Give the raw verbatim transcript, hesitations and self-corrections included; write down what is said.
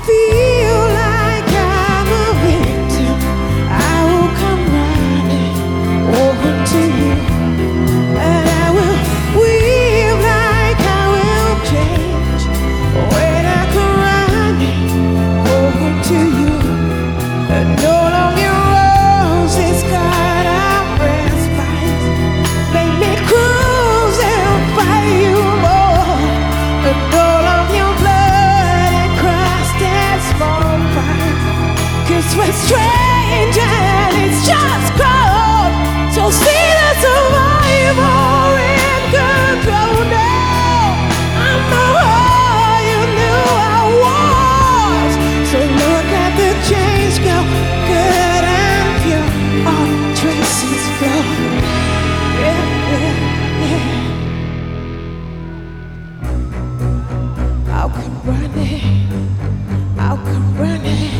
feel like I'm a victim, I will come running over to you, and I will weep like I will change when I come running over to you. And no longer roses cut out respite, make me cruise and fight you more. And all of your blood and crust and small fights, 'cause we're strange and it's just cold. So see the survivor in control now. I'm the one you knew I was. So look at the change go, good and pure, all traces flow. Yeah, yeah, yeah. I'll come running, I'll come running.